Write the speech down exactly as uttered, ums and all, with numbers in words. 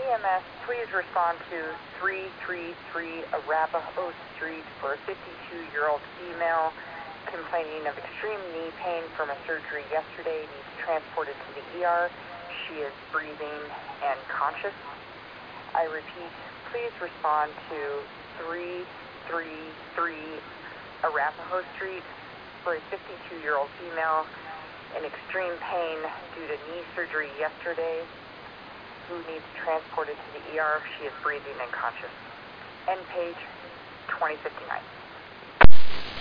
M S, please respond to three three three Arapahoe Street for a fifty-two-year-old female complaining of extreme knee pain from a surgery yesterday, needs transported to the E R. She is breathing and conscious. I repeat, please respond to three three three Arapahoe Street for a fifty-two-year-old female in extreme pain due to knee surgery yesterday, who needs transported to the E R. She is breathing and conscious. End page twenty fifty-nine.